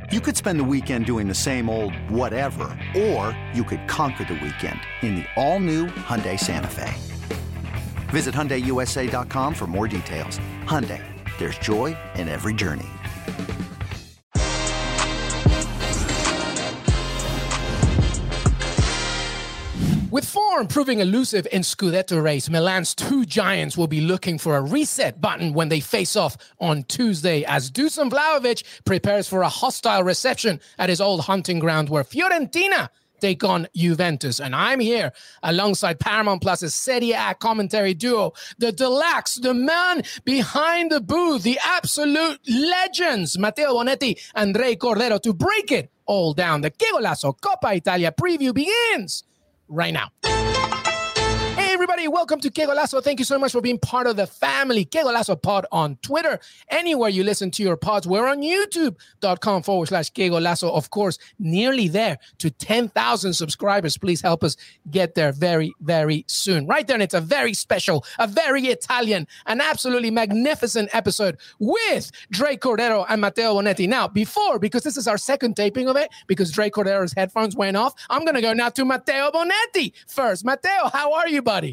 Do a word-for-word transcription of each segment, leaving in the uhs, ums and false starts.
You could spend the weekend doing the same old whatever, or you could conquer the weekend in the all-new Hyundai Santa Fe. Visit Hyundai U S A dot com for more details. Hyundai, there's joy in every journey. With form proving elusive in Scudetto race, Milan's two giants will be looking for a reset button when they face off on Tuesday as Dusan Vlahovic prepares for a hostile reception at his old hunting ground where Fiorentina take on Juventus. And I'm here alongside Paramount Plus's Serie A commentary duo, the Deluxe, the man behind the booth, the absolute legends, Matteo Bonetti and Ray Cordero, to break it all down. The Que Golazo Coppa Italia preview begins right now. Hey everybody, welcome to Que Golazo. Thank you so much for being part of the family. Que Golazo Pod on Twitter, anywhere you listen to your pods. We're on youtube.com forward slash Que Golazo. Of course, nearly there to ten thousand subscribers. Please help us get there very, very soon. Right there, and it's a very special, a very Italian, an absolutely magnificent episode with Dre Cordero and Matteo Bonetti. Now, before, because this is our second taping of it, because Dre Cordero's headphones went off, I'm going to go now to Matteo Bonetti first. Matteo, how are you, buddy?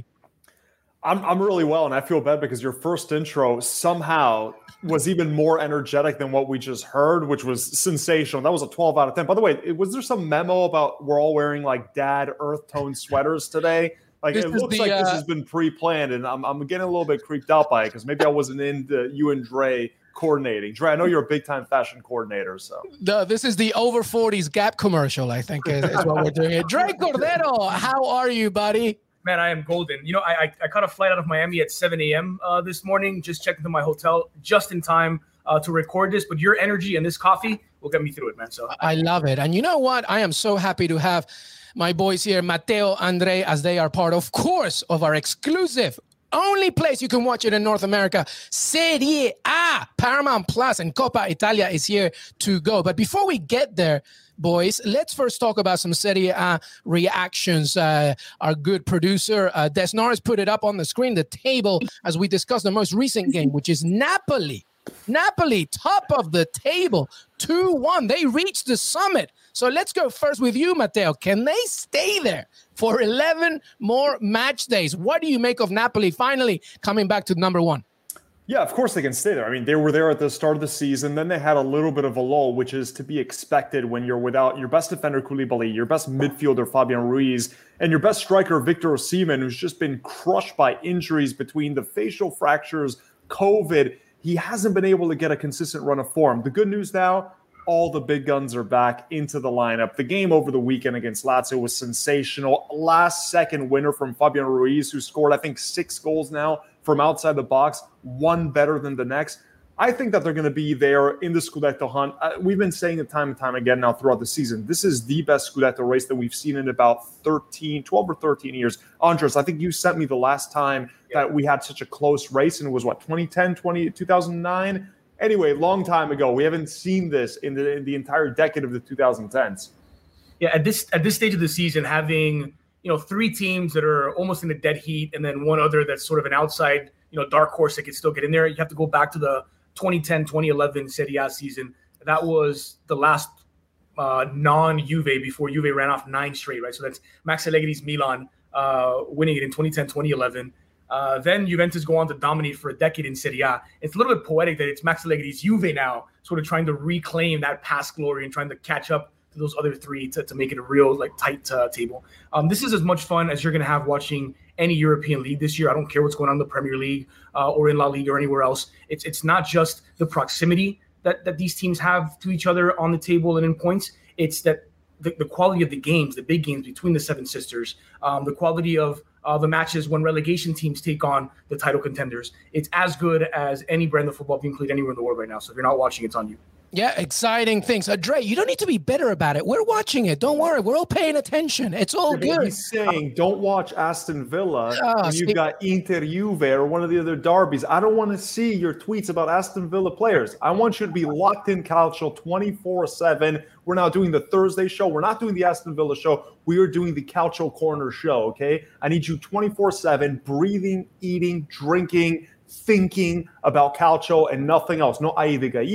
I'm I'm really well, and I feel bad because your first intro somehow was even more energetic than what we just heard, which was sensational. That was a twelve out of ten. By the way, was there some memo about we're all wearing like dad earth tone sweaters today? Like this it looks the, like uh, this has been pre-planned, and I'm I'm getting a little bit creeped out by it because maybe I wasn't into you and Dre coordinating. Dre, I know you're a big time fashion coordinator, so the, this is the over forties Gap commercial, I think is, is what we're doing here. Dre Cordero, how are you, buddy? Man, I am golden. You know, I, I I caught a flight out of Miami at seven a.m. Uh, this morning, just checked into my hotel just in time uh, to record this. But your energy and this coffee will get me through it, man. So I love it. And you know what? I am so happy to have my boys here, Matteo, Andre, as they are part, of course, of our exclusive only place you can watch it in North America, Serie A. Paramount Plus and Coppa Italia is here to go. But before we get there, boys, let's first talk about some Serie A reactions. Uh, our good producer, uh, Des Norris, put it up on the screen, the table, as we discussed the most recent game, which is Napoli. Napoli, top of the table, two one. They reached the summit. So let's go first with you, Matteo. Can they stay there for eleven more match days? What do you make of Napoli finally coming back to number one? Yeah, of course they can stay there. I mean, they were there at the start of the season. Then they had a little bit of a lull, which is to be expected when you're without your best defender, Koulibaly, your best midfielder, Fabian Ruiz, and your best striker, Victor Osimhen, who's just been crushed by injuries between the facial fractures, COVID. He hasn't been able to get a consistent run of form. The good news now, all the big guns are back into the lineup. The game over the weekend against Lazio was sensational. Last second winner from Fabian Ruiz, who scored, I think, six goals now from outside the box, one better than the next. I think that they're going to be there in the Scudetto hunt. Uh, we've been saying it time and time again now throughout the season. This is the best Scudetto race that we've seen in about thirteen, twelve or thirteen years. Andres, I think you sent me the last time yeah. that we had such a close race, and it was, what, twenty ten, twenty, two thousand nine? Anyway, long time ago. We haven't seen this in the, in the entire decade of the two thousand tens. Yeah, at this at this stage of the season, having you know three teams that are almost in the dead heat, and then one other that's sort of an outside, you know, dark horse that could still get in there. You have to go back to the twenty ten twenty eleven Serie A season. That was the last uh, non-Juve before Juve ran off nine straight, right? So that's Max Allegri's Milan uh, winning it in twenty ten twenty eleven. Uh, then Juventus go on to dominate for a decade in Serie A. It's a little bit poetic that it's Max Allegri's Juve now sort of trying to reclaim that past glory and trying to catch up to those other three to, to make it a real like tight uh, table. Um, this is as much fun as you're going to have watching any European league this year. I don't care what's going on in the Premier League uh, or in La Liga or anywhere else. It's it's not just the proximity that, that these teams have to each other on the table and in points. It's that the, the quality of the games, the big games between the Seven Sisters, um, the quality of uh, the matches when relegation teams take on the title contenders. It's as good as any brand of football being played anywhere in the world right now. So if you're not watching, it's on you. Yeah, exciting things. Uh, Dre, you don't need to be bitter about it. We're watching it. Don't worry. We're all paying attention. It's all yeah, good. He's saying don't watch Aston Villa oh, when you've got Inter Juve or one of the other derbies. I don't want to see your tweets about Aston Villa players. I want you to be locked in Calcio twenty-four seven. We're now doing the Thursday show. We're not doing the Aston Villa show. We are doing the Calcio Corner show, okay? I need you twenty-four seven, breathing, eating, drinking, thinking about Calcio and nothing else. No Ai de Gallina,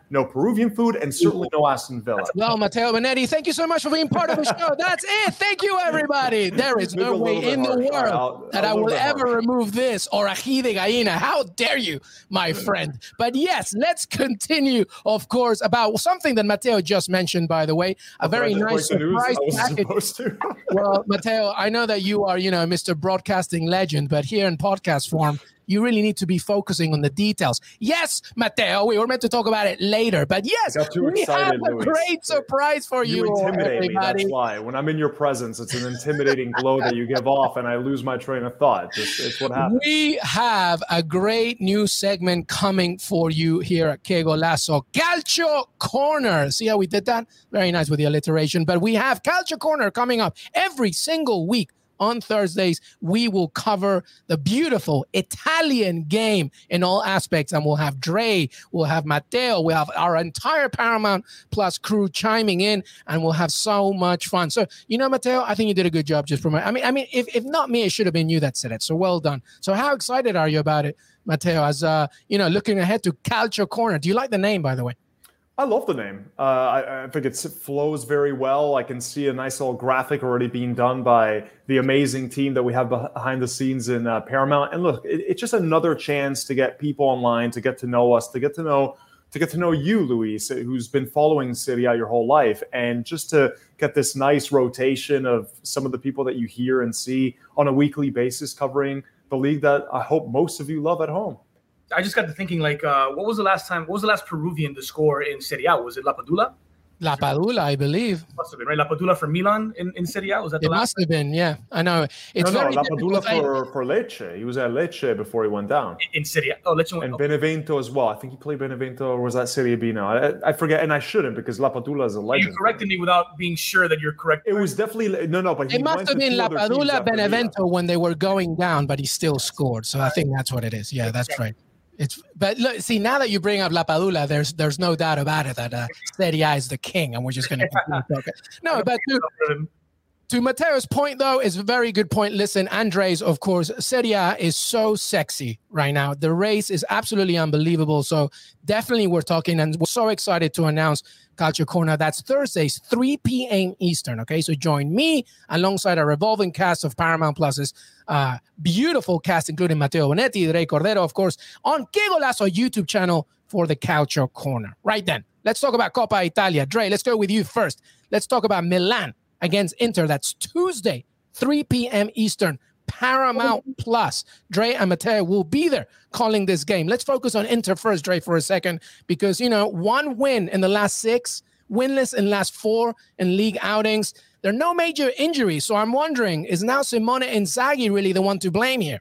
no Peruvian food, and certainly no Aston Villa. Well, Matteo Bonetti, thank you so much for being part of the show. That's it. Thank you, everybody. There is no way in the world right, that I will ever harsh. remove this or ají de gallina. How dare you, my friend? But yes, let's continue, of course, about something that Matteo just mentioned, by the way, a I'm very nice surprise package. Well, Matteo, I know that you are, you know, Mister Broadcasting legend, but here in podcast form, you really need to be focusing on the details. Yes, Matteo, we were meant to talk about it later, but yes, we excited, have a Luis. great surprise for you. You intimidate everybody. me, that's why. When I'm in your presence, it's an intimidating glow that you give off, and I lose my train of thought. It's, it's what happens. We have a great new segment coming for you here at Que Golazo. Calcio Corner. See how we did that? Very nice with the alliteration. But we have Calcio Corner coming up every single week. On Thursdays, we will cover the beautiful Italian game in all aspects. And we'll have Dre, we'll have Matteo, we'll have our entire Paramount Plus crew chiming in, and we'll have so much fun. So, you know, Matteo, I think you did a good job just promoting. I mean, I mean, if, if not me, it should have been you that said it. So well done. So how excited are you about it, Matteo, as, uh, you know, looking ahead to Calcio Corner? Do you like the name, by the way? I love the name. Uh, I, I think it's, it flows very well. I can see a nice little graphic already being done by the amazing team that we have behind the scenes in uh, Paramount. And look, it, it's just another chance to get people online, to get to know us, to get to know to get to know you, Luis, who's been following Serie A your whole life, and just to get this nice rotation of some of the people that you hear and see on a weekly basis covering the league that I hope most of you love at home. I just got to thinking, like, uh, what was the last time? What was the last Peruvian to score in Serie A? Was it Lapadula? Lapadula, I believe. Must have been, right? Lapadula for Milan in, in Serie A? Was that the it last? It must have been, yeah. I know. It's no, very no, Lapadula for, for Lecce. He was at Lecce before he went down. In, in Serie A. Oh, Lecce went And oh. Benevento as well. I think he played Benevento, or was that Serie B now? I, I forget, and I shouldn't, because Lapadula is a legend. You corrected me without being sure that you're correct. It was definitely, no, no, but he It must have been Lapadula, Benevento when they were going down, but he still scored. So I think that's what it is. Yeah, that's right. It's but look, see, now that you bring up Lapadula, there's there's no doubt about it that uh, Serie A is the king, and we're just going to continue talking. No, but to, to Matteo's point, though, is a very good point. Listen, Andres, of course, Serie A is so sexy right now. The race is absolutely unbelievable. So definitely we're talking, and we're so excited to announce Calcio Corner. That's Thursdays, three p.m. Eastern, okay? So join me alongside a revolving cast of Paramount Plus's uh, beautiful cast, including Matteo Bonetti, Dre Cordero, of course, on Que Golazo YouTube channel for the Calcio Corner. Right then, let's talk about Coppa Italia. Dre, let's go with you first. Let's talk about Milan against Inter. That's Tuesday, three p.m. Eastern, Paramount Plus. Dre and Matteo will be there calling this game. Let's focus on Inter first, Dre, for a second, because, you know, one win in the last six, winless in last four in league outings. There are no major injuries. So I'm wondering, is now Simone Inzaghi really the one to blame here?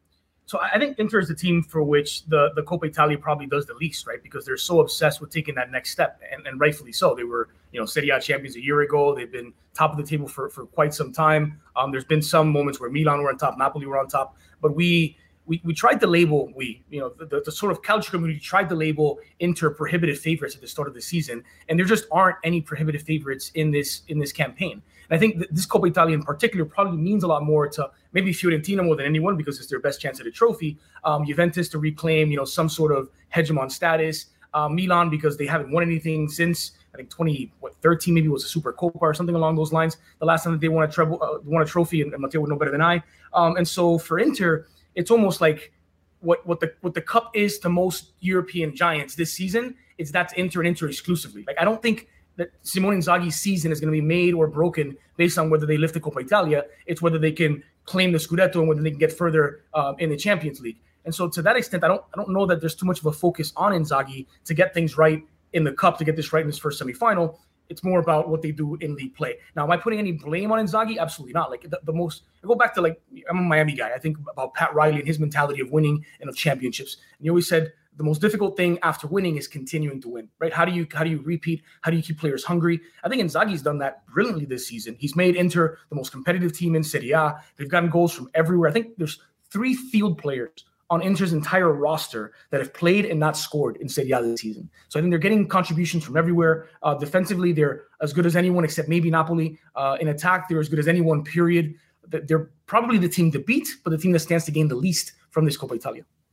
So I think Inter is the team for which the, the Coppa Italia probably does the least, right? Because they're so obsessed with taking that next step, and, and rightfully so. They were, you know, Serie A champions a year ago. They've been top of the table for, for quite some time. Um, there's been some moments where Milan were on top, Napoli were on top, but we we we tried to label, we, you know, the, the, the sort of calcio community tried to label Inter prohibitive favorites at the start of the season, and there just aren't any prohibitive favorites in this in this campaign. And I think that this Coppa Italia in particular probably means a lot more to maybe Fiorentina more than anyone, because it's their best chance at a trophy. Um, Juventus to reclaim, you know, some sort of hegemon status. Uh, Milan, because they haven't won anything since, I think, twenty thirteen maybe was a Super Copa or something along those lines. The last time that they won a treble, uh, won a trophy, and, and Matteo would know better than I. Um, and so for Inter, it's almost like what what the what the cup is to most European giants this season. It's that's Inter and Inter exclusively. Like, I don't think that Simone Inzaghi's season is going to be made or broken based on whether they lift the Coppa Italia. It's whether they can claim the Scudetto and whether they can get further uh, in the Champions League. And so to that extent, I don't I don't know that there's too much of a focus on Inzaghi to get things right in the cup, to get this right in this first semifinal. It's more about what they do in league play. Now, am I putting any blame on Inzaghi? Absolutely not. Like the, the most, I go back to, like, I'm a Miami guy. I think about Pat Riley and his mentality of winning and of championships. And he always said the most difficult thing after winning is continuing to win, right? How do you how do you repeat? How do you keep players hungry? I think Inzaghi's done that brilliantly this season. He's made Inter the most competitive team in Serie A. They've gotten goals from everywhere. I think there's three field players on Inter's entire roster that have played and not scored in Serie A this season. So I think they're getting contributions from everywhere. Uh, defensively, they're as good as anyone except maybe Napoli. Uh, in attack, they're as good as anyone, period. They're probably the team to beat, but the team that stands to gain the least from this Coppa Italia.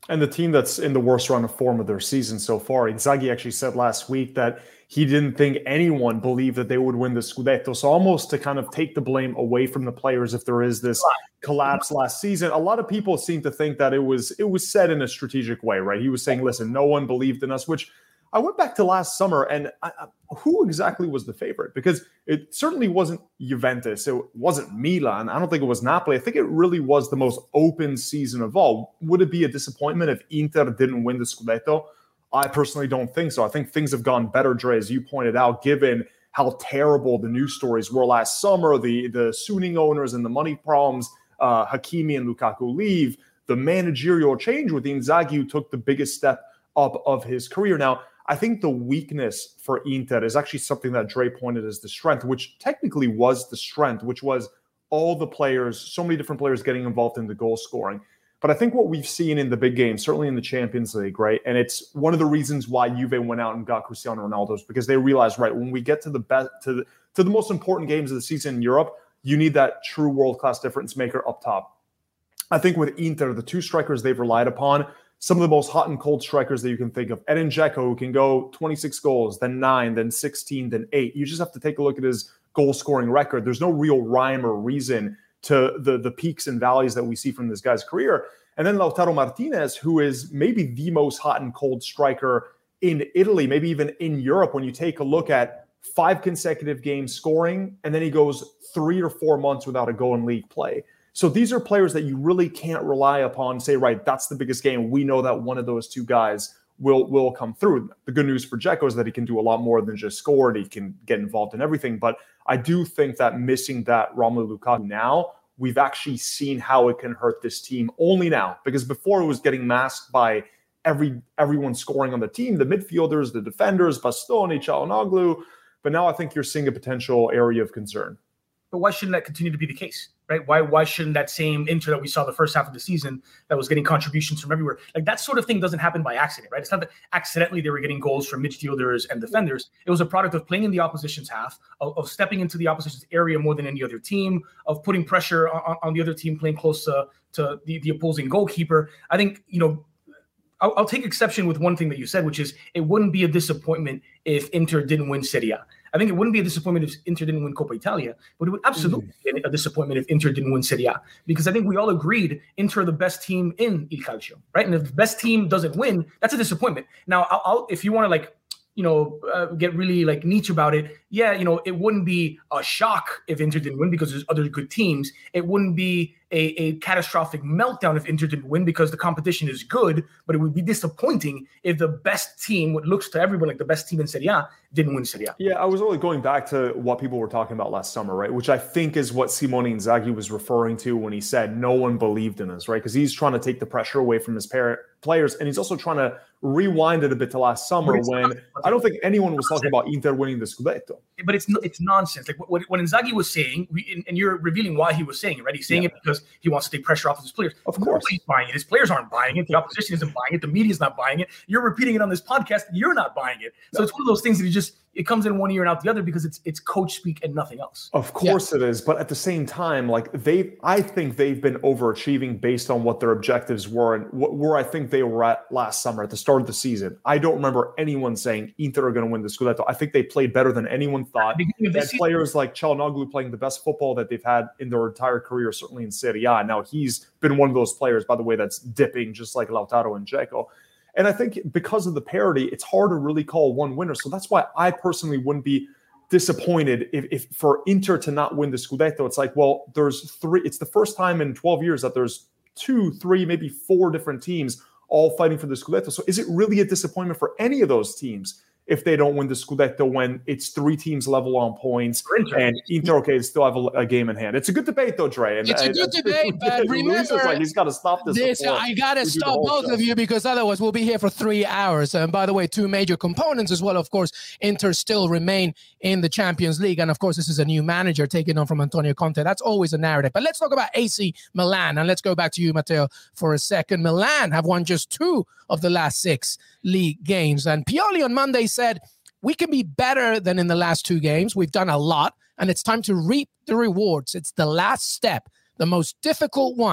And the team that's in the worst run of form of their season so far, Inzaghi actually said last week that he didn't think anyone believed that they would win the Scudetto. So almost to kind of take the blame away from the players if there is this collapse last season, a lot of people seem to think that it was it was said in a strategic way, right? He was saying, listen, no one believed in us, which I went back to last summer, and I, who exactly was the favorite? Because it certainly wasn't Juventus. It wasn't Milan. I don't think it was Napoli. I think it really was the most open season of all. Would it be a disappointment if Inter didn't win the Scudetto? I personally don't think so. I think things have gone better, Dre, as you pointed out, given how terrible the news stories were last summer, the, the Suning owners and the money problems, uh, Hakimi and Lukaku leave, the managerial change with Inzaghi, who took the biggest step up of his career. Now, I think the weakness for Inter is actually something that Dre pointed as the strength, which technically was the strength, which was all the players, so many different players getting involved in the goal scoring. But I think what we've seen in the big games, certainly in the Champions League, right, and it's one of the reasons why Juve went out and got Cristiano Ronaldo, is because they realized, right, when we get to the best, to the, to the most important games of the season in Europe, you need that true world-class difference maker up top. I think with Inter, the two strikers they've relied upon, some of the most hot and cold strikers that you can think of. Edin Dzeko, who can go twenty-six goals, then nine, then sixteen, then eight. You just have to take a look at his goal-scoring record. There's no real rhyme or reason to the, the peaks and valleys that we see from this guy's career. And then Lautaro Martinez, who is maybe the most hot and cold striker in Italy, maybe even in Europe, when you take a look at five consecutive games scoring, and then he goes three or four months without a goal in league play. So these are players that you really can't rely upon, say, right, that's the biggest game. We know that one of those two guys will will come through. The good news for Dzeko is that he can do a lot more than just score. He can get involved in everything. But I do think that missing that Romelu Lukaku now, we've actually seen how it can hurt this team only now. Because before it was getting masked by every everyone scoring on the team, the midfielders, the defenders, Bastoni, Çalhanoğlu. But now I think you're seeing a potential area of concern. But why shouldn't that continue to be the case, right? Why why shouldn't that same Inter that we saw the first half of the season that was getting contributions from everywhere, like that sort of thing doesn't happen by accident, right? It's not that accidentally they were getting goals from midfielders and defenders. It was a product of playing in the opposition's half, of, of stepping into the opposition's area more than any other team, of putting pressure on, on the other team, playing close to, to the, the opposing goalkeeper. I think, you know, I'll, I'll take exception with one thing that you said, which is it wouldn't be a disappointment if Inter didn't win Serie A. I think it wouldn't be a disappointment if Inter didn't win Coppa Italia, but it would absolutely mm. be a disappointment if Inter didn't win Serie A, because I think we all agreed Inter are the best team in Il Calcio, right? And if the best team doesn't win, that's a disappointment. Now, I'll, I'll, if you want to like, you know, uh, get really like niche about it, yeah, you know, it wouldn't be a shock if Inter didn't win because there's other good teams. It wouldn't be a, a catastrophic meltdown if Inter didn't win because the competition is good, but it would be disappointing if the best team, what looks to everyone like the best team in Serie A, didn't win Serie A. Yeah, I was only going back to what people were talking about last summer, right? Which I think is what Simone Inzaghi was referring to when he said no one believed in us, right? Because he's trying to take the pressure away from his par- players, and he's also trying to rewind it a bit to last summer when not, I don't think anyone was talking about Inter winning the Scudetto. But it's it's nonsense. Like what, what Inzaghi was saying, we, and you're revealing why he was saying it, right? He's saying yeah. it because he wants to take pressure off of his players. Of course. Nobody's buying it. His players aren't buying it. The opposition isn't buying it. The media's not buying it. You're repeating it on this podcast. You're not buying it. So no. It's one of those things that you just, it comes in one ear and out the other because it's it's coach speak and nothing else. Of course yeah. it is. But at the same time, like they, I think they've been overachieving based on what their objectives were and wh- where I think they were at last summer at the start of the season. I don't remember anyone saying Inter are going to win the Scudetto. I think they played better than anyone thought. They had players like Çalhanoğlu playing the best football that they've had in their entire career, certainly in Serie A. Now he's been one of those players, by the way, that's dipping just like Lautaro and Dzeko. And I think because of the parity, it's hard to really call one winner. So that's why I personally wouldn't be disappointed if, if for Inter to not win the Scudetto. It's like, well, there's three. It's the first time in twelve years that there's two, three, maybe four different teams all fighting for the Scudetto. So is it really a disappointment for any of those teams if they don't win the Scudetto when it's three teams level on points and Inter, okay, still have a, a game in hand? It's a good debate, though, Dre. And, it's a good debate, but remember, like he's got to stop this. this I got to stop both show. of you because otherwise we'll be here for three hours. And by the way, two major components as well. Of course, Inter still remain in the Champions League. And of course, this is a new manager taking on from Antonio Conte. That's always a narrative. But let's talk about A C Milan. And let's go back to you, Matteo, for a second. Milan have won just two of the last six league games. And Pioli on Monday said, we can be better than in the last two games. We've done a lot, and it's time to reap the rewards. It's the last step, the most difficult one.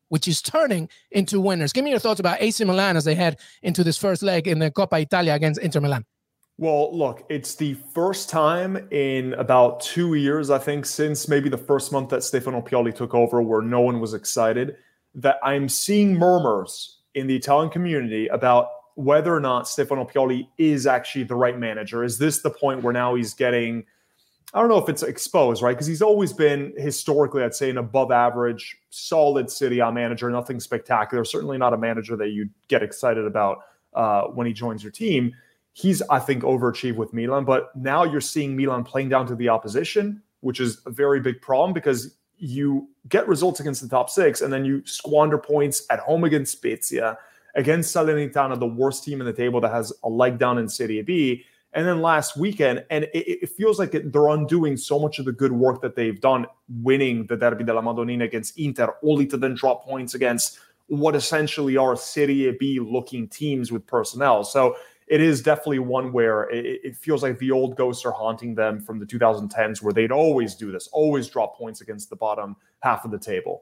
which is turning into winners. Give me your thoughts about A C Milan as they head into this first leg in the Coppa Italia against Inter Milan. Well, look, it's the first time in about two years, I think, since maybe the first month that Stefano Pioli took over, where no one was excited, that I'm seeing murmurs in the Italian community about whether or not Stefano Pioli is actually the right manager. Is this the point where now he's getting, I don't know if it's exposed, right? Because he's always been historically, I'd say, an above average, solid Serie A manager, nothing spectacular, certainly not a manager that you get excited about uh, when he joins your team. He's, I think, overachieved with Milan, but now you're seeing Milan playing down to the opposition, which is a very big problem because you get results against the top six and then you squander points at home against Spezia, against Salernitana, the worst team in the table that has a leg down in Serie B, and then last weekend, and it, it feels like it, they're undoing so much of the good work that they've done, winning the Derby della Madonnina against Inter, only to then drop points against what essentially are Serie B-looking teams with personnel. So it is definitely one where it, it feels like the old ghosts are haunting them from the two thousand tens, where they'd always do this, always drop points against the bottom half of the table.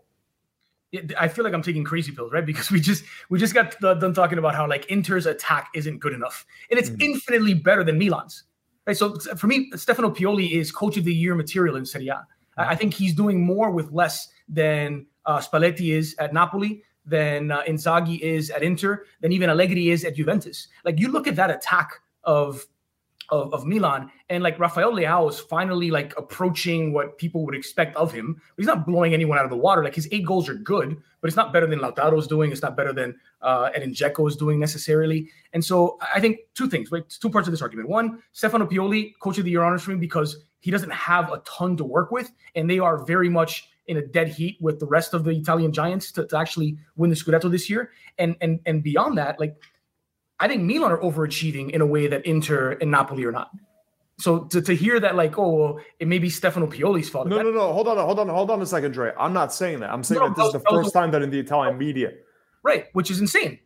I feel like I'm taking crazy pills, right? Because we just we just got done talking about how like Inter's attack isn't good enough, and it's mm. infinitely better than Milan's, right? So for me, Stefano Pioli is coach of the year material in Serie A. Mm. I think he's doing more with less than uh, Spalletti is at Napoli, than uh, Inzaghi is at Inter, than even Allegri is at Juventus. Like you look at that attack of Of, of Milan, and like Rafael Leao is finally like approaching what people would expect of him. He's not blowing anyone out of the water. Like his eight goals are good, but it's not better than Lautaro's doing. It's not better than uh, Edin Dzeko is doing necessarily. And so I think two things, right? Two parts of this argument. One, Stefano Pioli, coach of the year honors for me because he doesn't have a ton to work with, and they are very much in a dead heat with the rest of the Italian giants to, to actually win the Scudetto this year. And and and beyond that, like. I think Milan are overachieving in a way that Inter and Napoli are not. So to, to hear that, like, oh, well, it may be Stefano Pioli's fault. No, that, no, no. Hold on, hold on, hold on a second, Dre. I'm not saying that. I'm saying no, that this no, is the no, first no. time that in the Italian media. Right, which is insane.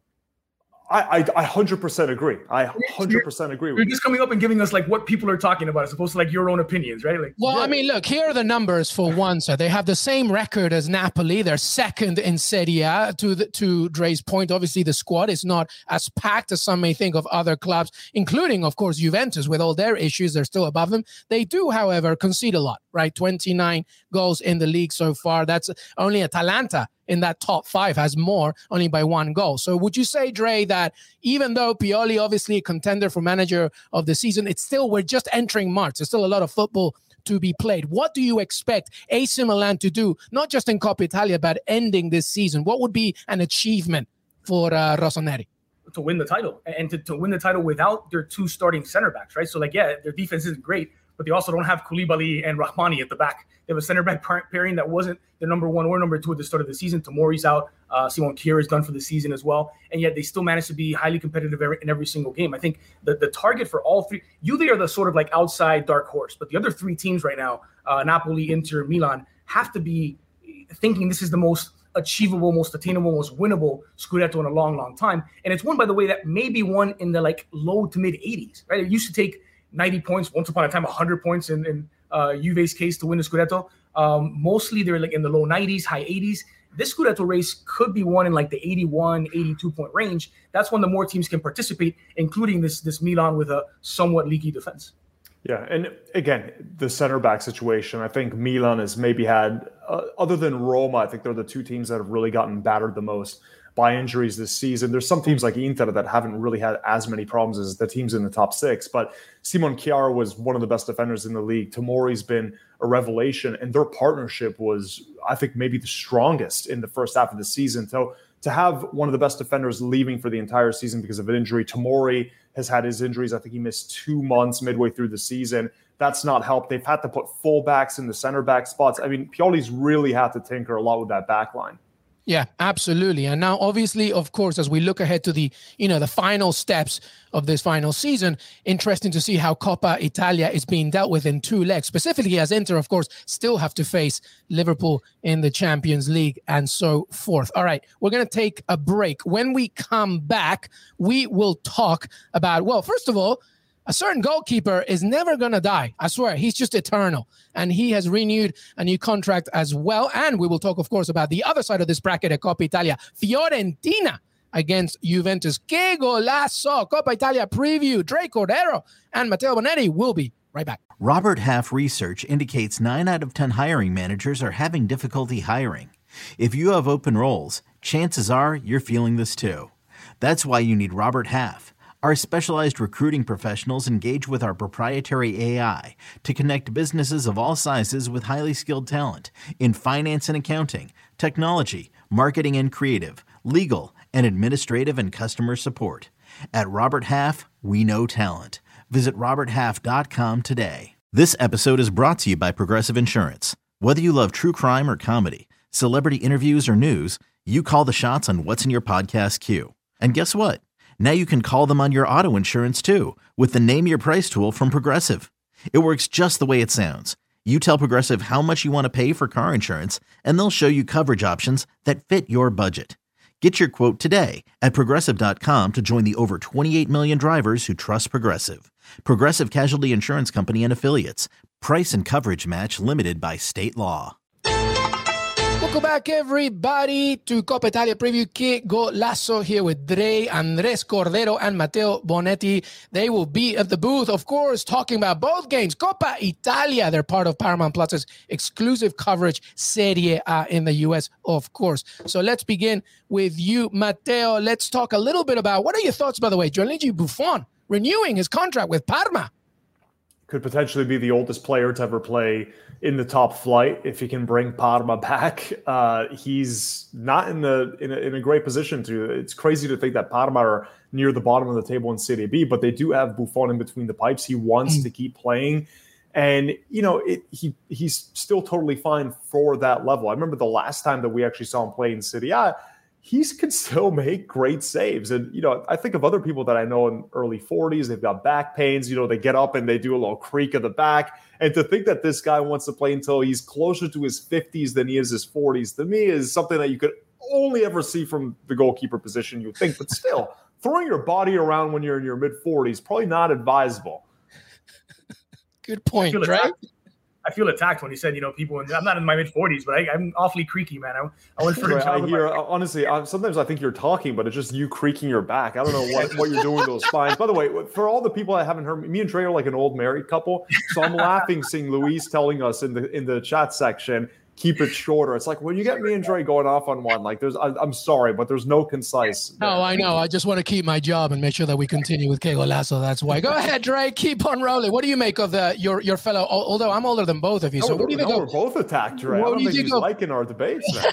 I, I, I one hundred percent agree. I one hundred percent agree with You're you. just coming up and giving us like what people are talking about as opposed to like your own opinions, right? Like, well, yeah. I mean, look, here are the numbers for one. So they have the same record as Napoli. They're second in Serie A. To the, to Dre's point, obviously the squad is not as packed as some may think of other clubs, including, of course, Juventus. With all their issues, they're still above them. They do, however, concede a lot, right? twenty-nine goals in the league so far. That's only Atalanta in that top five has more, only by one goal. So would you say, Dre, that even though Pioli obviously a contender for manager of the season, it's still, we're just entering March. There's still a lot of football to be played. What do you expect A C Milan to do, not just in Coppa Italia, but ending this season? What would be an achievement for uh, Rossoneri? To win the title, and to, to win the title without their two starting center backs, right? So like, yeah, their defense isn't great, but they also don't have Koulibaly and Rahmani at the back. They have a center back pairing that wasn't their number one or number two at the start of the season. Tomori's out. Uh, Simon Kjaer is done for the season as well. And yet they still managed to be highly competitive every, in every single game. I think the, the target for all three, Juve are the sort of like outside dark horse, but the other three teams right now, uh, Napoli, Inter, Milan, have to be thinking this is the most achievable, most attainable, most winnable Scudetto in a long, long time. And it's one, by the way, that may be won in the like low to mid eighties, right? It used to take ninety points, once upon a time, one hundred points in, in uh, Juve's case to win the Scudetto. Um, mostly they're like in the low nineties, high eighties. This Scudetto race could be won in like the eighty-one, eighty-two point range. That's when the more teams can participate, including this, this Milan with a somewhat leaky defense. Yeah, and again, the center back situation, I think Milan has maybe had, uh, other than Roma, I think they're the two teams that have really gotten battered the most by injuries this season. There's some teams like Inter that haven't really had as many problems as the teams in the top six, but Simon Kjaer was one of the best defenders in the league. Tomori's been a revelation, and their partnership was, I think, maybe the strongest in the first half of the season. So to have one of the best defenders leaving for the entire season because of an injury, Tomori has had his injuries. I think he missed two months midway through the season. That's not helped. They've had to put fullbacks in the center back spots. I mean, Pioli's really had to tinker a lot with that back line. Yeah, absolutely. And now, obviously, of course, as we look ahead to the, you know, the final steps of this final season, interesting to see how Coppa Italia is being dealt with in two legs, specifically as Inter, of course, still have to face Liverpool in the Champions League and so forth. All right, we're going to take a break. When we come back, we will talk about, well, first of all, a certain goalkeeper is never going to die. I swear, he's just eternal. And he has renewed a new contract as well. And we will talk, of course, about the other side of this bracket at Coppa Italia. Fiorentina against Juventus. Que golazo! Coppa Italia preview. Dre Cordero and Matteo Bonetti will be right back. Robert Half research indicates nine out of ten hiring managers are having difficulty hiring. If you have open roles, chances are you're feeling this too. That's why you need Robert Half. Our specialized recruiting professionals engage with our proprietary A I to connect businesses of all sizes with highly skilled talent in finance and accounting, technology, marketing and creative, legal, and administrative and customer support. At Robert Half, we know talent. Visit robert half dot com today. This episode is brought to you by Progressive Insurance. Whether you love true crime or comedy, celebrity interviews or news, you call the shots on what's in your podcast queue. And guess what? Now you can call them on your auto insurance too with the Name Your Price tool from Progressive. It works just the way it sounds. You tell Progressive how much you want to pay for car insurance, and they'll show you coverage options that fit your budget. Get your quote today at progressive dot com to join the over twenty-eight million drivers who trust Progressive. Progressive Casualty Insurance Company and Affiliates. Price and coverage match limited by state law. Welcome back, everybody, to Coppa Italia Preview. Que golazo here with Dre, Andres Cordero, and Matteo Bonetti. They will be at the booth, of course, talking about both games. Coppa Italia, they're part of Paramount Plus's exclusive coverage, Serie A in the U S, of course. So let's begin with you, Matteo. Let's talk a little bit about, what are your thoughts, by the way, Gianluigi Buffon renewing his contract with Parma? Could potentially be the oldest player to ever play in the top flight if he can bring Parma back. Uh, he's not in the in a, in a great position to. It's crazy to think that Parma are near the bottom of the table in Serie B, but they do have Buffon in between the pipes. He wants mm. to keep playing, and you know it, he he's still totally fine for that level. I remember the last time that we actually saw him play in Serie A. He can still make great saves. And, you know, I think of other people that I know in early forties, they've got back pains, you know, they get up and they do a little creak of the back. And to think that this guy wants to play until he's closer to his fifties than he is his forties, to me is something that you could only ever see from the goalkeeper position, you think. But still, throwing your body around when you're in your mid-forties, probably not advisable. Good point, right? I feel attacked when he said, you know, people, in, I'm not in my mid-forties, but I, I'm awfully creaky, man. I, I went for a job. I hear, honestly, I, sometimes I think you're talking, but it's just you creaking your back. I don't know what, what you're doing with those spines. By the way, for all the people that haven't heard, me and Trey are like an old married couple, so I'm laughing seeing Luis telling us in the in the chat section, keep it shorter. It's like, when you get me and Dre going off on one, like there's, I, I'm sorry, but there's no concise. There. No, I know. I just want to keep my job and make sure that we continue with Que Golazo. That's why. Go ahead, Dre. Keep on rolling. What do you make of the your your fellow? Although I'm older than both of you, so no, what do you think? No, of, we're both attacked, Dre. I don't think he's of, liking our debates, man.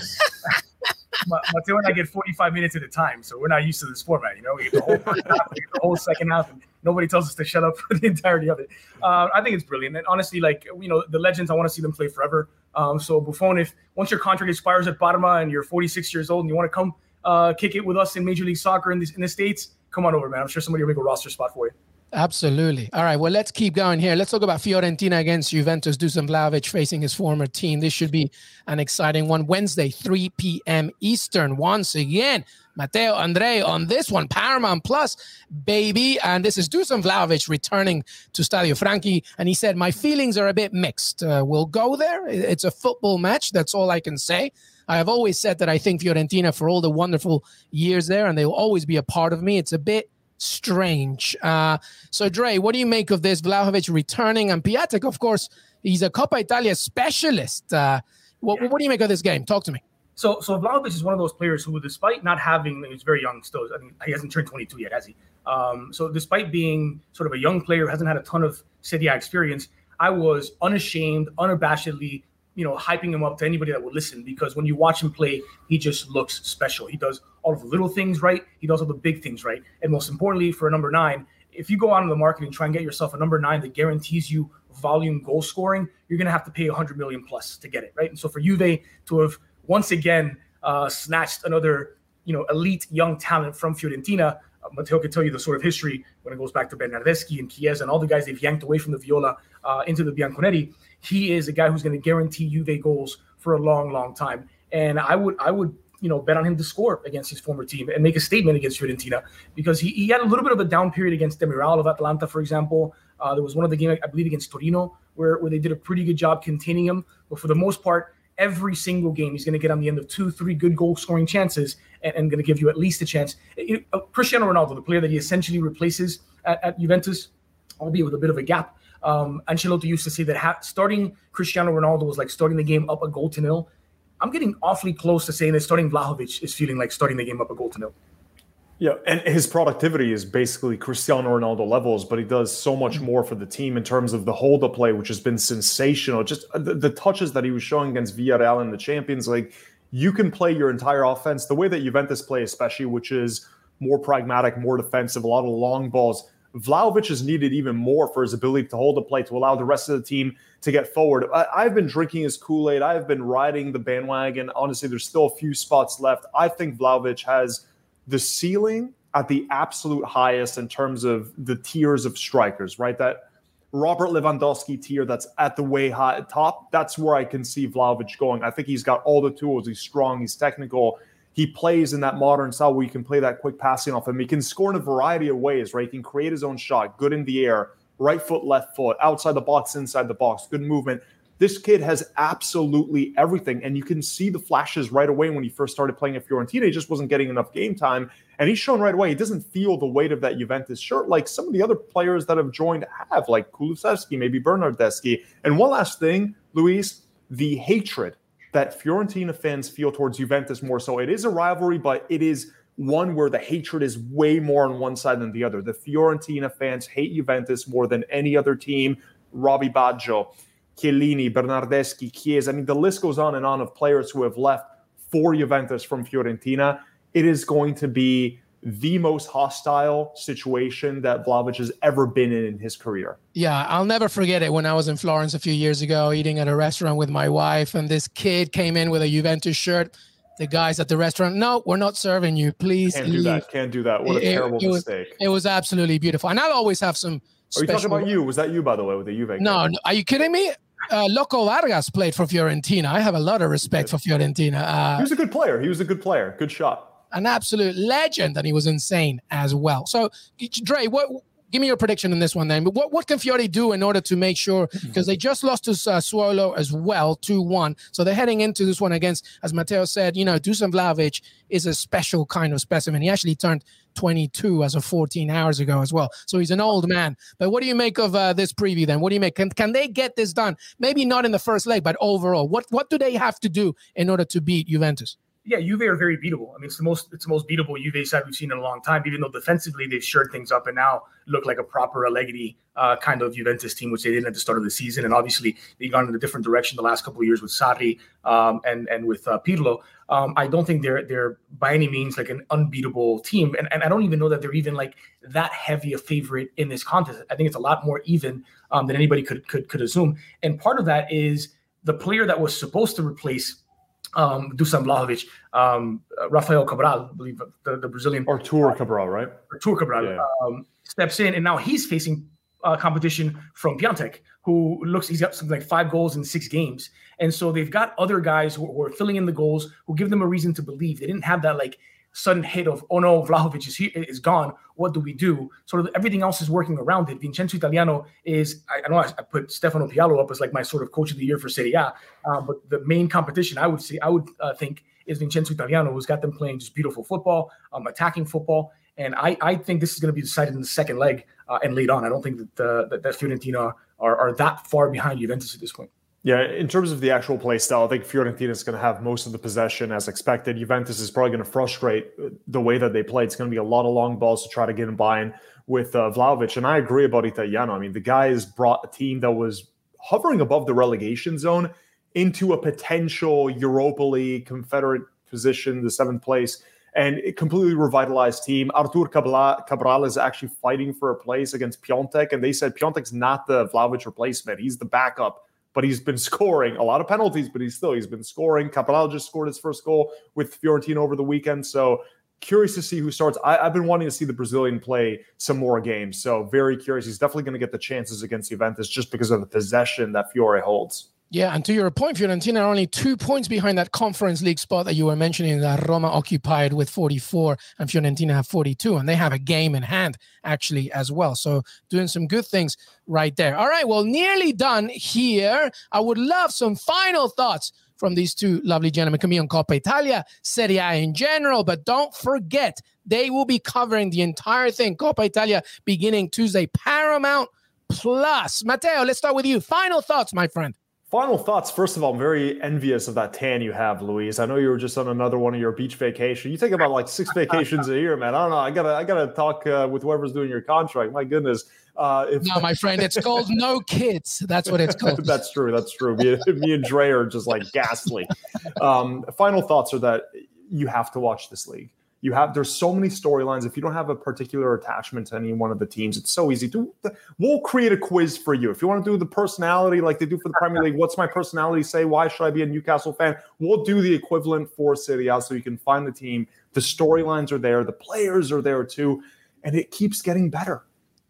Matteo and I get forty-five minutes at a time, so we're not used to this format. You know, we get the whole first half, we get the whole second half, and nobody tells us to shut up for the entirety of it. Uh, I think it's brilliant, and honestly, like you know, the legends, I want to see them play forever. Um, so Buffon, if once your contract expires at Parma and you're forty-six years old and you want to come uh, kick it with us in Major League Soccer in the, in the States, come on over, man. I'm sure somebody will make a roster spot for you. Absolutely. All right, well, let's keep going here. Let's talk about Fiorentina against Juventus. Dusan Vlahovic facing his former team. This should be an exciting one. Wednesday, three p.m. Eastern. Once again, Matteo, Andre on this one. Paramount Plus, baby. And this is Dusan Vlahovic returning to Stadio Franchi. And he said, my feelings are a bit mixed. Uh, we'll go there. It's a football match. That's all I can say. I have always said that I think Fiorentina, for all the wonderful years there, and they will always be a part of me, it's a bit strange. Uh, so, Dre, what do you make of this? Vlahovic returning, and Piatek, of course, he's a Coppa Italia specialist. Uh, what, yeah. what do you make of this game? Talk to me. So, so Vlahovic is one of those players who, despite not having, he's very young still. I mean, he hasn't turned twenty-two yet, has he? Um, so, despite being sort of a young player, hasn't had a ton of Serie A experience, I was unashamed, unabashedly, you know, hyping him up to anybody that would listen, because when you watch him play, he just looks special. He does all of the little things right. He does all the big things right. And most importantly, for a number nine, if you go out on the market and try and get yourself a number nine that guarantees you volume goal scoring, you're going to have to pay one hundred million plus to get it, right? And so for Juve to have once again uh, snatched another, you know, elite young talent from Fiorentina, uh, Matteo can tell you the sort of history when it goes back to Bernardeschi and Chiesa and all the guys they've yanked away from the Viola uh, into the Bianconeri. He is a guy who's going to guarantee Juve goals for a long, long time. And I would, I would you know, bet on him to score against his former team and make a statement against Fiorentina, because he, he had a little bit of a down period against Demiral of Atalanta, for example. Uh, there was one of the games, I believe, against Torino, where, where they did a pretty good job containing him. But for the most part, every single game, he's going to get on the end of two, three good goal-scoring chances and, and going to give you at least a chance. It, uh, Cristiano Ronaldo, the player that he essentially replaces at, at Juventus, albeit with a bit of a gap. Um, Ancelotti used to say that ha- starting Cristiano Ronaldo was like starting the game up a goal to nil. I'm getting awfully close to saying that starting Vlahovic is feeling like starting the game up a goal to nil. Yeah, and his productivity is basically Cristiano Ronaldo levels, but he does so much more for the team in terms of the hold-up play, which has been sensational. Just the, the touches that he was showing against Villarreal in the Champions League. You can play your entire offense the way that Juventus play, especially, which is more pragmatic, more defensive, a lot of long balls. Vlahovic is needed even more for his ability to hold the play, to allow the rest of the team to get forward. I, I've been drinking his Kool-Aid. I've been riding the bandwagon. Honestly, there's still a few spots left. I think Vlahovic has the ceiling at the absolute highest in terms of the tiers of strikers, right? That Robert Lewandowski tier that's at the way high top, that's where I can see Vlahovic going. I think he's got all the tools. He's strong. He's technical. He plays in that modern style where you can play that quick passing off him. He can score in a variety of ways, right? He can create his own shot, good in the air, right foot, left foot, outside the box, inside the box, good movement. This kid has absolutely everything, and you can see the flashes right away when he first started playing at Fiorentina. He just wasn't getting enough game time, and he's shown right away he doesn't feel the weight of that Juventus shirt like some of the other players that have joined have, like Kulusevski, maybe Bernardeschi. And one last thing, Luis, the hatred that Fiorentina fans feel towards Juventus more so. It is a rivalry, but it is one where the hatred is way more on one side than the other. The Fiorentina fans hate Juventus more than any other team. Robbie Baggio, Chiellini, Bernardeschi, Chiesa. I mean, the list goes on and on of players who have left for Juventus from Fiorentina. It is going to be the most hostile situation that Vlahovic has ever been in in his career. Yeah, I'll never forget it when I was in Florence a few years ago, eating at a restaurant with my wife, and this kid came in with a Juventus shirt. The guys at the restaurant, no, we're not serving you. Please Can't leave. do that. Can't do that. What a it, terrible it was, mistake. It was absolutely beautiful. And I'll always have some Are you special... talking about you? Was that you, by the way, with the Juve? No, no, are you kidding me? Uh, Loco Vargas played for Fiorentina. I have a lot of respect for Fiorentina. Uh, he was a good player. He was a good player. Good shot. An absolute legend, and he was insane as well. So, Dre, what? Give me your prediction in this one then. But what, what can Fiore do in order to make sure, because they just lost to uh, Sassuolo as well, two one. So they're heading into this one against, as Matteo said, you know, Dusan Vlahovic is a special kind of specimen. He actually turned twenty-two as of fourteen hours ago as well. So he's an old man. But what do you make of uh, this preview then? What do you make? Can, can they get this done? Maybe not in the first leg, but overall, what, what do they have to do in order to beat Juventus? Yeah, Juve are very beatable. I mean, it's the most it's the most beatable Juve side we've seen in a long time, even though defensively they've shored things up and now look like a proper Allegri uh, kind of Juventus team, which they didn't at the start of the season. And obviously they've gone in a different direction the last couple of years with Sarri um, and, and with uh, Pirlo. Um, I don't think they're they're by any means like an unbeatable team. And, and I don't even know that they're even like that heavy a favorite in this contest. I think it's a lot more even um, than anybody could, could, could assume. And part of that is the player that was supposed to replace Um, Dusan Vlahovic, um, Rafael Cabral, I believe the, the Brazilian. Artur Cabral, right? Artur Cabral yeah. um, steps in, and now he's facing uh, competition from Piontek, who looks, he's got something like five goals in six games. And so they've got other guys who, who are filling in the goals, who give them a reason to believe. They didn't have that like sudden hit of, oh no, Vlahovic is here, is gone. What do we do? Sort of everything else is working around it. Vincenzo Italiano is, I, I know I, I put Stefano Pialo up as like my sort of coach of the year for Serie A, uh, but the main competition I would say, I would uh, think is Vincenzo Italiano, who's got them playing just beautiful football, um, attacking football. And I, I think this is going to be decided in the second leg uh, and late on. I don't think that, uh, that, that Fiorentina are, are that far behind Juventus at this point. Yeah, in terms of the actual play style, I think Fiorentina is going to have most of the possession as expected. Juventus is probably going to frustrate the way that they play. It's going to be a lot of long balls to try to get in buy-in with uh, Vlahovic. And I agree about Italiano. I mean, the guy has brought a team that was hovering above the relegation zone into a potential Europa League Confederate position, the seventh place, and it completely revitalized team. Artur Cabral, Cabral is actually fighting for a place against Piontek, and they said Piontek's not the Vlahovic replacement. He's the backup. But he's been scoring a lot of penalties, but he's still, he's been scoring. Cabral just scored his first goal with Fiorentina over the weekend. So curious to see who starts. I, I've been wanting to see the Brazilian play some more games. So very curious. He's definitely going to get the chances against Juventus just because of the possession that Fiore holds. Yeah, and to your point, Fiorentina are only two points behind that Conference League spot that you were mentioning that Roma occupied with forty-four and Fiorentina have forty-two, and they have a game in hand actually as well. So doing some good things right there. All right, well, nearly done here. I would love some final thoughts from these two lovely gentlemen. It can be on Coppa Italia, Serie A in general, but don't forget, they will be covering the entire thing. Coppa Italia beginning Tuesday, Paramount Plus. Matteo, let's start with you. Final thoughts, my friend. Final thoughts. First of all, I'm very envious of that tan you have, Luis. I know you were just on another one of your beach vacation. You take about like six vacations a year, man. I don't know. I gotta, I gotta talk uh, with whoever's doing your contract. My goodness. Uh, if- no, my friend, it's called no kids. That's what it's called. That's true. That's true. Me, me and Dre are just like ghastly. Um, final thoughts are that you have to watch this league. You have, there's so many storylines. If you don't have a particular attachment to any one of the teams, it's so easy to, we'll create a quiz for you. If you want to do the personality like they do for the Premier League, what's my personality say? Why should I be a Newcastle fan? We'll do the equivalent for Serie A so you can find the team. The storylines are there. The players are there too. And it keeps getting better.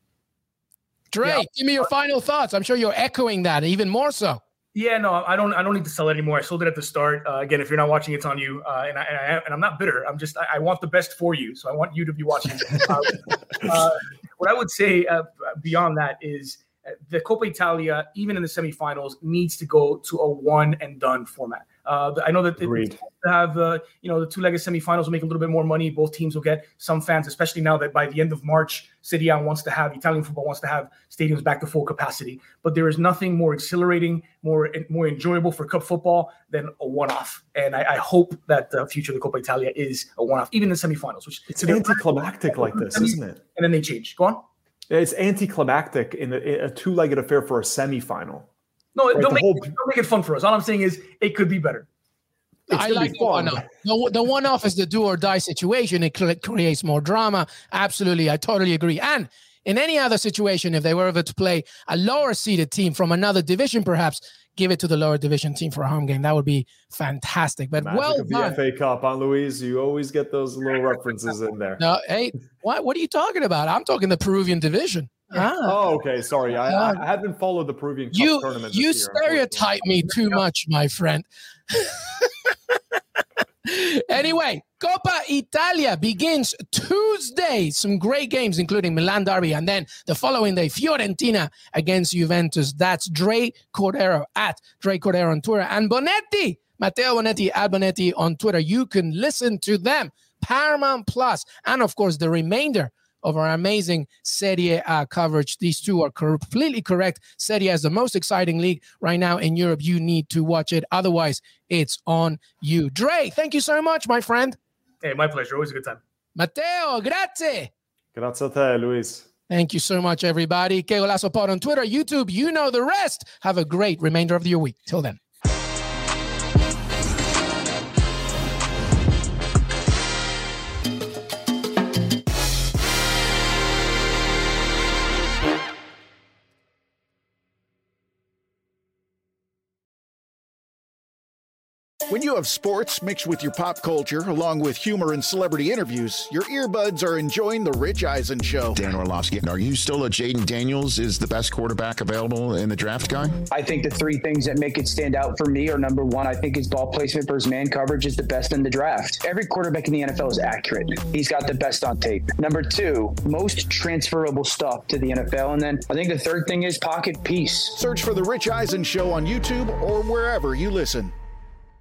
Dre, yeah. Give me your final thoughts. I'm sure you're echoing that even more so. Yeah, no, I don't. I don't need to sell it anymore. I sold it at the start. Uh, again, if you're not watching, it's on you. Uh, and I, and, I, and I'm not bitter. I'm just. I, I want the best for you, so I want you to be watching. uh, uh, what I would say uh, beyond that is the Coppa Italia, even in the semifinals, needs to go to a one and done format. Uh, I know that it, have uh, you know the two-legged semifinals will make a little bit more money. Both teams will get some fans, especially now that by the end of March, Serie A wants to have Italian football wants to have stadiums back to full capacity. But there is nothing more exhilarating, more more enjoyable for cup football than a one-off. And I, I hope that the future of the Coppa Italia is a one-off, even in the semifinals. Which it's anticlimactic like this, isn't it? And then they change. Go on. It's anticlimactic in a, a two-legged affair for a semifinal. No, right, don't, make whole... it, don't make it fun for us. All I'm saying is it could be better. It's I like the one-off. The, the one-off is the do-or-die situation. It creates more drama. Absolutely. I totally agree. And in any other situation, if they were ever to play a lower-seeded team from another division, perhaps, give it to the lower division team for a home game. That would be fantastic. But Magic well of the done. F A Cup, huh, Luis? You always get those little references in there. No, hey, what, what are you talking about? I'm talking the Peruvian division. Ah. Oh, okay. Sorry. I, uh, I haven't followed the Peruvian Cup you, tournament. You this year, stereotype me too much, my friend. Anyway, Coppa Italia begins Tuesday. Some great games, including Milan Derby, and then the following day, Fiorentina against Juventus. That's Dre Cordero at Dre Cordero on Twitter, and Bonetti, Matteo Bonetti at Bonetti on Twitter. You can listen to them, Paramount Plus, and of course the remainder of our amazing Serie A coverage. These two are completely correct. Serie A is the most exciting league right now in Europe. You need to watch it. Otherwise, it's on you. Dre, thank you so much, my friend. Hey, my pleasure. Always a good time. Matteo, grazie. Grazie a te, Luis. Thank you so much, everybody. Que Golazo Pod on Twitter, YouTube. You know the rest. Have a great remainder of your week. Till then. When you have sports mixed with your pop culture, along with humor and celebrity interviews, your earbuds are enjoying The Rich Eisen Show. Dan Orlovsky, are you still a Jaden Daniels is the best quarterback available in the draft guy? I think the three things that make it stand out for me are, number one, I think his ball placement versus man coverage is the best in the draft. Every quarterback in the N F L is accurate. He's got the best on tape. Number two, most transferable stuff to the N F L. And then I think the third thing is pocket peace. Search for The Rich Eisen Show on YouTube or wherever you listen.